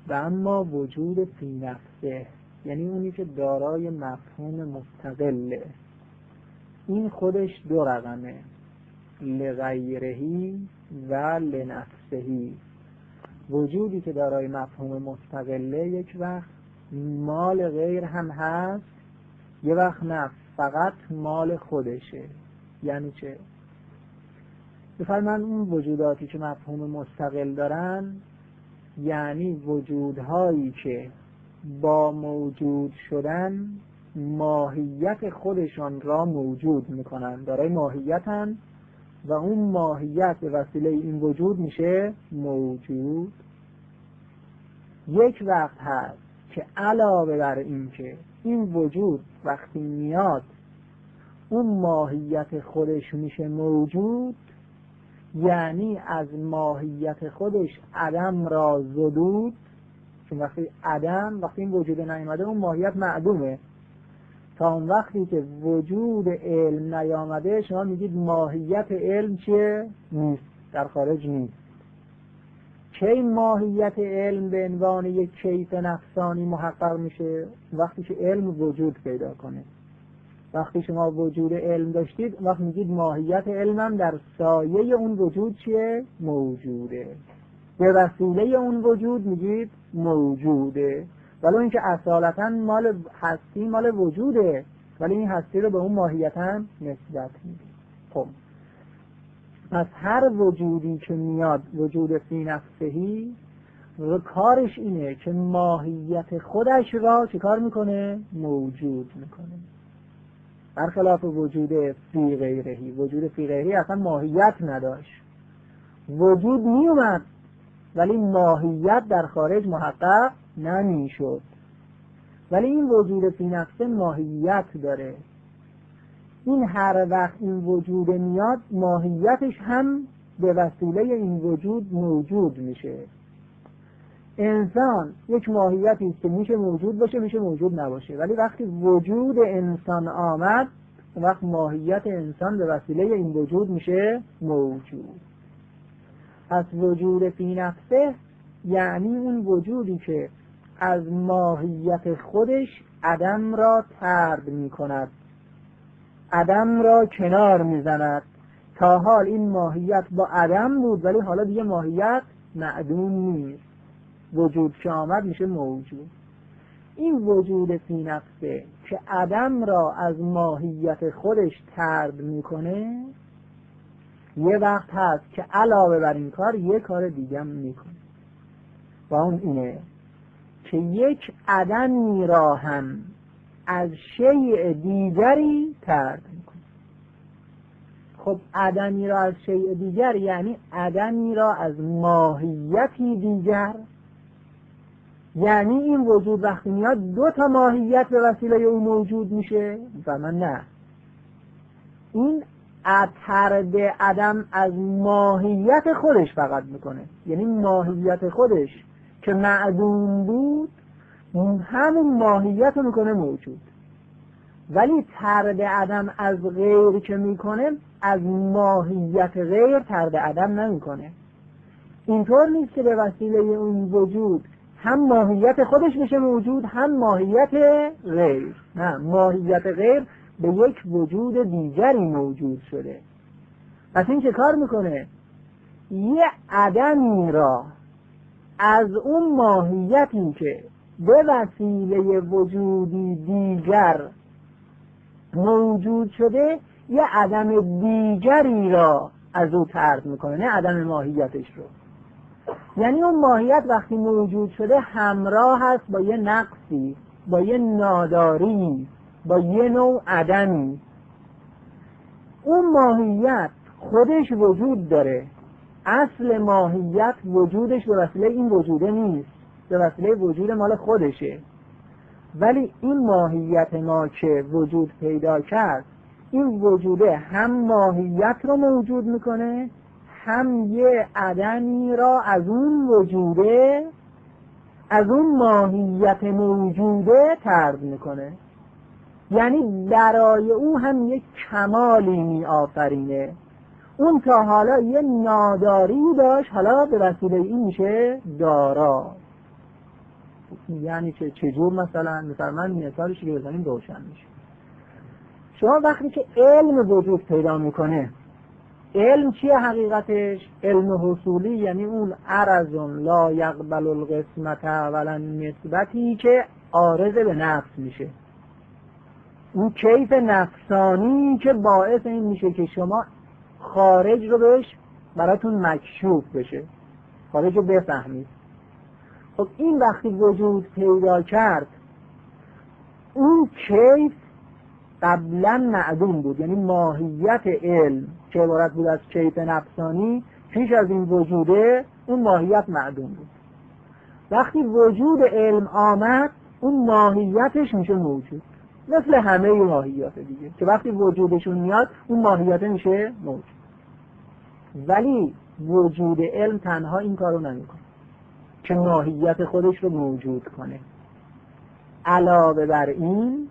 و اما وجود فی نفسه، یعنی اونی که دارای مفهوم مستقله، این خودش دو رقمه، لغیرهی و لنفسهی. وجودی که دارای مفهوم مستقله یک وقت مال غیر هم هست، یه وقت نه، فقط مال خودشه. یعنی چه؟ بفرمایید اون وجوداتی که مفهوم مستقل دارن یعنی وجودهایی که با موجود شدن ماهیت خودشان را موجود میکنن، دارای ماهیتن و اون ماهیت به وسیله این وجود میشه موجود. یک وقت هست که علاوه بر این که این وجود وقتی میاد اون ماهیت خودش میشه موجود، یعنی از ماهیت خودش عدم را زدود، چون وقتی این وجود نیامده اون ماهیت معدومه. تا اون وقتی که وجود علم نیامده شما میگید ماهیت علم چیه؟ نیست، در خارج نیست. کی ماهیت علم به عنوان یک کیف نفسانی محقق میشه؟ وقتی که علم وجود پیدا کنه. وقتی شما وجود علم داشتید وقت میگید ماهیت علمم در سایه اون وجود چیه؟ موجوده. به وسیله اون وجود میگید موجوده، ولو اینکه اصالتا مال هستی مال وجوده، ولی این هستی رو به اون ماهیتا نسبت میدید. خب پس هر وجودی که میاد وجود فی نفسهی و کارش اینه که ماهیت خودش را چه کار میکنه؟ موجود میکنه. برخلاف وجود فی غیرهی، وجود فی غیرهی اصلا ماهیت نداشت، وجود میومد ولی ماهیت در خارج محقق نمیشد. ولی این وجود فی نفسه ماهیت داره. این هر وقت این وجود میاد ماهیتش هم به وسیله این وجود موجود میشه. انسان یک ماهیتی است که میشه موجود باشه میشه موجود نباشه، ولی وقتی وجود انسان آمد وقت ماهیت انسان به وسیله این وجود میشه موجود. پس وجود فی نفسه یعنی اون وجودی که از ماهیت خودش عدم را طرد میکند، عدم را کنار میزند. تا حال این ماهیت با عدم بود ولی حالا دیگه ماهیت معدوم نیست، وجود که آمد میشه موجود. این وجود فی نفسه که عدم را از ماهیت خودش طرد میکنه یه وقت هست که علاوه بر این کار یه کار دیگه هم میکنه و اون اینه که یک عدمی را هم از شیء دیگری طرد میکنه. خب عدمی را از شیء دیگر یعنی عدمی را از ماهیتی دیگر، یعنی این وجود وقتی میاد دو تا ماهیت به وسیله او موجود میشه و من نه. این طرد عدم از ماهیت خودش فقط میکنه، یعنی ماهیت خودش که معدوم بود همون ماهیت رو میکنه موجود. ولی طرد عدم از غیر که میکنه از ماهیت غیر طرد عدم نمیکنه. اینطور نیست که به وسیله اون وجود هم ماهیت خودش میشه موجود هم ماهیت غیر، نه، ماهیت غیر به یک وجود دیگری موجود شده. پس این چه کار میکنه؟ یه عدمی را از اون ماهیتی که به وسیله وجودی دیگر موجود شده یه عدم دیگری را از او طرد میکنه، نه عدم ماهیتش رو. یعنی اون ماهیت وقتی موجود شده همراه هست با یه نقصی، با یه ناداری، با یه نوع عدمی. اون ماهیت خودش وجود داره، اصل ماهیت وجودش به وسیله این وجوده نیست، به وسیله وجود مال خودشه. ولی این ماهیت ما که وجود پیدا کرد این وجوده هم ماهیت رو موجود میکنه هم یه عدمی را از اون وجوده، از اون ماهیت موجوده طرد میکنه. یعنی برای او هم یک کمالی می آفرینه. اون تا حالا یه ناداری داشت، حالا به وسیله این میشه دارا. یعنی چجور مثلا من مثالش که بزنیم روشن میشه. شما وقتی که علم وجود پیدا میکنه، علم چیه حقیقتش؟ علم حصولی، یعنی اون عرض لا یقبل القسمت ولا نسبتی که عارض به نفس میشه، اون کیف نفسانی که باعث این میشه که شما خارج رو بهش براتون مکشوف بشه، خارج رو بفهمید. خب این وقتی وجود پیدا کرد، اون کیف قبلا معدوم بود، یعنی ماهیت علم که عبارت بود از کیف نفسانی پیش از این وجوده، اون ماهیت معدوم بود. وقتی وجود علم آمد، اون ماهیتش میشه موجود، مثل همه ماهیات دیگه که وقتی وجودشون میاد اون ماهیت میشه موجود. ولی وجود علم تنها این کارو نمیکنه که ماهیت خودش رو موجود کنه. علاوه بر این،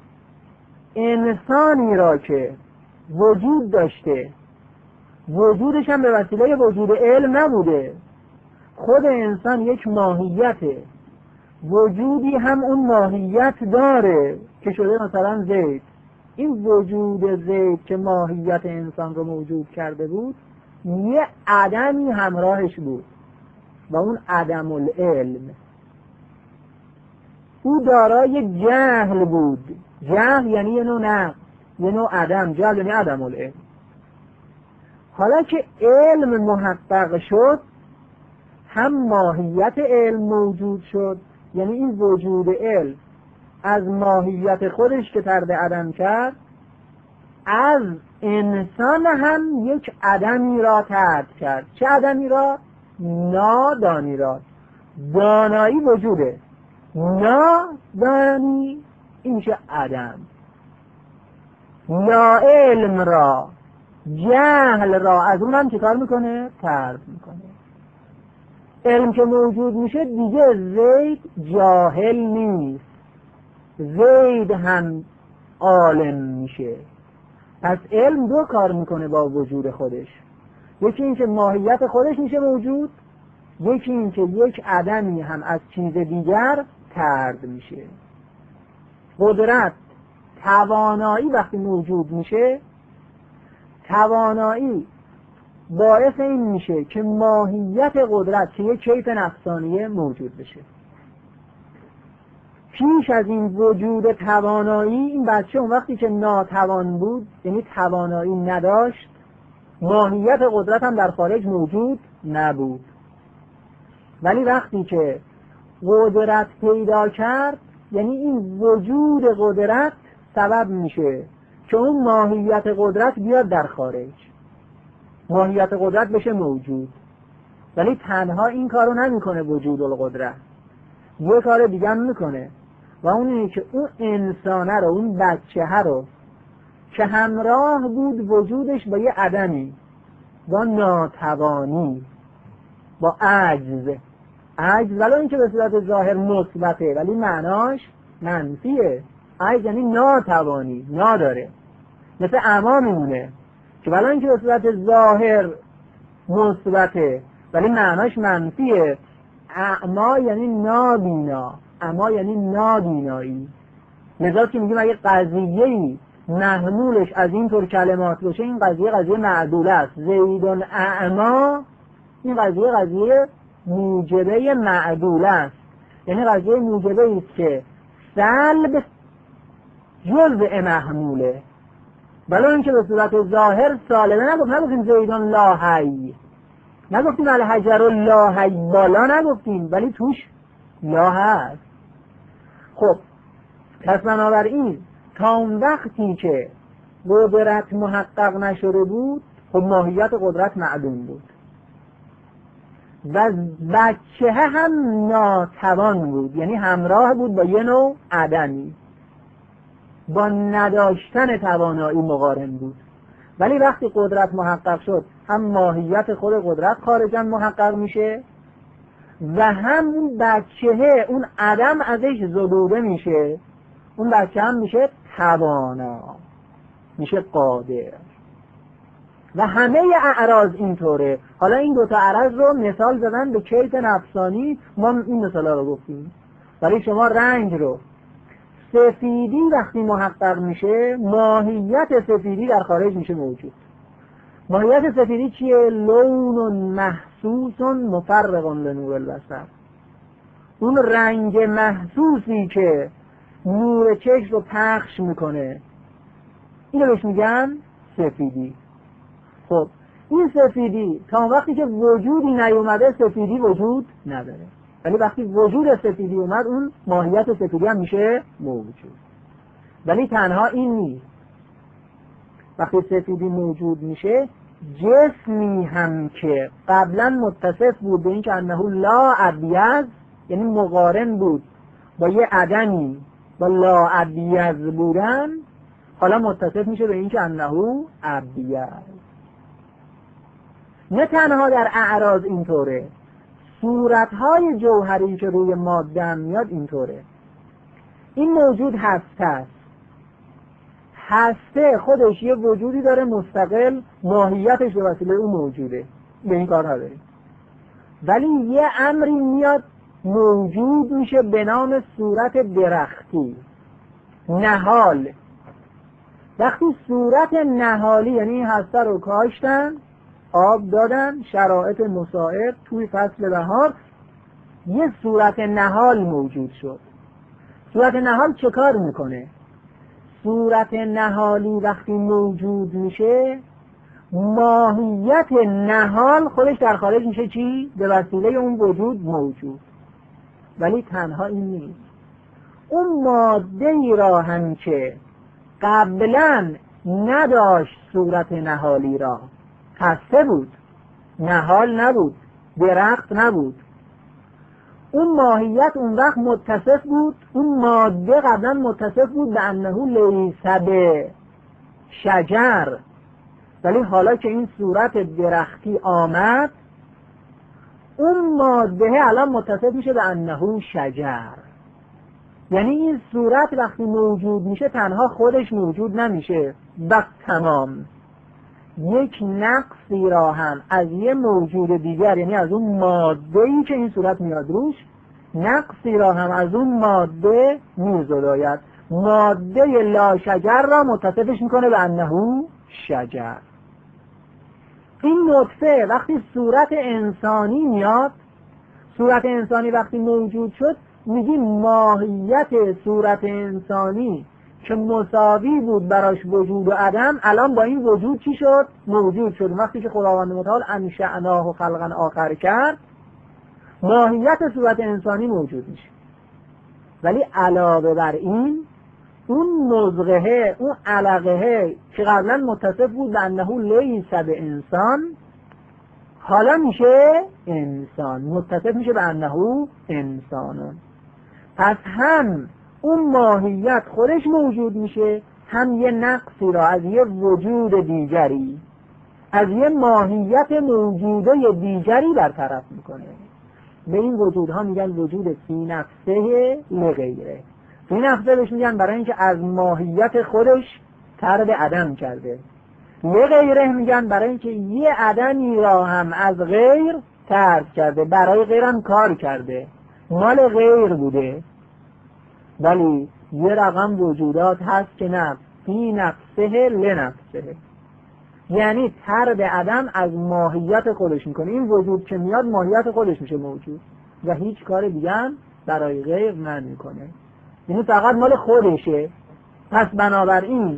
انسانی را که وجود داشته، وجودش هم به وسیله وجود علم نبوده، خود انسان یک ماهیته، وجودی هم اون ماهیت داره که شده مثلا زید. این وجود زید که ماهیت انسان رو موجود کرده بود، یه عدمی همراهش بود و اون عدم العلم. او دارای جهل بود. جهل یعنی یه نوع نقص، یه نوع عدم. جهل یعنی عدم العلم. حالا که علم محقق شد، هم ماهیت علم موجود شد، یعنی این وجود علم از ماهیت خودش که طرد عدم کرد، از انسان هم یک عدمی را طرد کرد. چه عدمی را؟ نادانی را. دانایی وجوده، نادانی این میشه عدم. ناعلم را، جهل را از اون هم چه کار میکنه؟ طرد میکنه. علم که موجود میشه دیگه زید جاهل نیست، زید هم عالم میشه. پس علم دو کار میکنه با وجود خودش، یکی این که ماهیت خودش میشه موجود، یکی این که یک عدمی هم از چیز دیگر طرد میشه. قدرت، توانایی وقتی موجود میشه، توانایی باعث این میشه که ماهیت قدرت که یک کیف نفسانیه موجود بشه. پیش از این وجود توانایی، این بچه اون وقتی که ناتوان بود، یعنی توانایی نداشت، ماهیت قدرت هم در خارج موجود نبود. ولی وقتی که قدرت پیدا کرد، یعنی این وجود قدرت سبب میشه که اون ماهیت قدرت بیاد در خارج، ماهیت قدرت بشه موجود. ولی تنها این کارو نمیکنه وجود القدرت، یه کار دیگه هم میکنه و اون اینه که اون انسانه رو، اون بچه رو که همراه بود وجودش با یه عدمی، با ناتوانی، با عجز ولی این که به صورت ظاهر مثبته ولی معناش منفیه. عجز یعنی ناتوانی، نداره. مثل اعما میمونه که ولی این که به صورت ظاهر مثبته ولی معناش منفیه. اعما یعنی نابینا، اعما یعنی نابینایی. لذا که میگیم اگه قضیه‌ای محمولش از این طور کلمات باشه، این قضیه معدوله است. زیدون اعما، این قضیه موجبه معدوله است، یعنی قضیه موجبه است که سلب جزء محموله. بلا اینکه به صورت ظاهر سالمه نگفتیم زیدون لا حی، نگفتیم الحجر لا حی، بالا نگفتیم ولی توش لا هست. خب پس بنابراین تا اون وقتی که قدرت محقق نشده بود، خب ماهیت قدرت معدوم بود و بچه هم ناتوان بود، یعنی همراه بود با یه نوع عدمی، با نداشتن توانایی مقارن بود. ولی وقتی قدرت محقق شد، هم ماهیت خود قدرت خارجا محقق میشه و هم اون بچه، اون عدم ازش زدوده میشه، اون بچه هم میشه توانا، میشه قادر. و همه اعراض اینطوره. حالا این دوتا عرض رو مثال زدن به کیف نفسانی، ما این مثالا رو گفتیم. ولی شما رنگ رو سفیدی وقتی محقق میشه، ماهیت سفیدی در خارج میشه موجود. ماهیت سفیدی چیه؟ لون محسوس مفرق لنور البصر. اون رنگ محسوسی که نور چشم رو پخش میکنه، اینو بهش میگن سفیدی. خب این سفیدی تا وقتی که وجودی نیومده سفیدی وجود نداره، ولی وقتی وجود سفیدی اومد اون ماهیت سفیدی هم میشه موجود. ولی تنها این نیست، وقتی سفیدی موجود میشه، جسمی هم که قبلا متصف بود به این که انه لا ابیض، یعنی مقارن بود با یه عدمی با لا ابیض بودن، حالا متصف میشه به این که انه ابیض. نه تنها در اعراض اینطوره، صورتهای جوهری که روی ماده هم میاد اینطوره. این موجود هسته است. هسته خودش یه وجودی داره مستقل، ماهیتش به وسیله اون موجوده، به این کار نداریم. ولی یه امری میاد موجود میشه به نام صورت درختی، نهال. وقتی صورت نهالی، یعنی این هسته رو کاشتن، آب دادن، شرایط مساعد، توی فصل بهار یه صورت نهال موجود شد. صورت نهال چه کار میکنه؟ صورت نهالی وقتی موجود میشه، ماهیت نهال خودش در خارج میشه چی؟ به وسیله اون وجود موجود. ولی تنها این نیست، اون ماده ای را هم که قبلا نداشت صورت نهالی را، هسته بود، نهال نبود، درخت نبود، اون ماهیت اون وقت متصف بود، اون ماده قبلا متصف بود به انه لیس به شجر. ولی حالا که این صورت درختی آمد، اون ماده الان متصف میشه به انه شجر. یعنی این صورت وقتی موجود میشه تنها خودش موجود نمیشه، بس تمام یک نقصی را هم از یه موجود دیگر، یعنی از اون ماده‌ای که این صورت میاد روش، نقصی را هم از اون ماده میزداید. ماده لا شجر را متصفش میکنه به انه شجر. این نطفه وقتی صورت انسانی میاد، صورت انسانی وقتی موجود شد، میگیم ماهیت صورت انسانی که مساوی بود براش وجود و عدم، الان با این وجود چی شد؟ موجود شد. وقتی که خداوند متعال انشأناه و خلقا آخر کرد، ماهیت صورت انسانی موجود میشه. ولی علاوه بر این، اون مزغه، اون علقه که قبلا متصف بود به انه لیس به انسان، حالا میشه انسان، متصف میشه به انه انسانون. پس هم اون ماهیت خودش موجود میشه، هم یه نقصی را از یه وجود دیگری، از یه ماهیت موجوده دیگری برطرف میکنه. به این وجودها میگن وجود فی نفسه لغیره. فی نفسه بهش میگن برای اینکه از ماهیت خودش طرد عدم کرده. لغیره میگن برای اینکه یه عدمی را هم از غیر طرد کرده، برای غیرم کار کرده، مال غیر بوده. ولی یه رقم وجودات هست که نه فی نفسه لنفسه، یعنی طرد عدم از ماهیت خودش میکنه. این وجود که میاد ماهیت خودش میشه موجود و هیچ کار دیگه هم برای غیر نمیکنه، یعنی فقط مال خودشه. پس بنابراین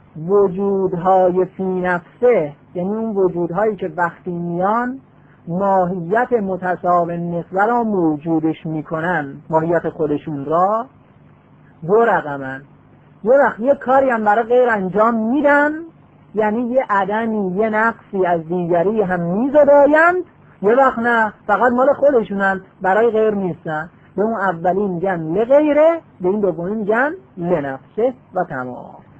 وجودهای فی نفسه، یعنی اون وجودهایی که وقتی میان ماهیت متساوی نسبه را موجودش میکنن، ماهیت خودشون را، دو رقمن. یه وقت یه کاری هم برای غیر انجام میدن، یعنی یه عدمی، یه نقصی از دیگری هم میزدایند. یه وقت نه، فقط مال خودشونن، برای غیر نیستن. به اون اولی میگن لغیره، به این دومی میگن لنفسه و تمام.